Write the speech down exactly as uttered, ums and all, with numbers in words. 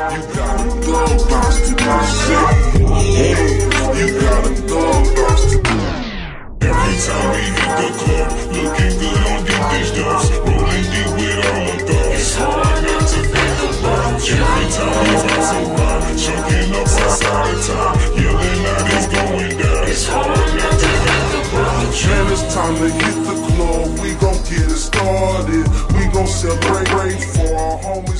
You got a thug box to do shit. You got a thug box to do. Every time we hit the club, looking good on these bitch dubs, rolling deep with all the thugs. It's hard not to think about you. Every time we pass a ride, chunking up outside of town, yelling out it's going down. It's hard not to think about you. Man, it's time to hit the club. We gon' get it started. We gon' celebrate for our homies.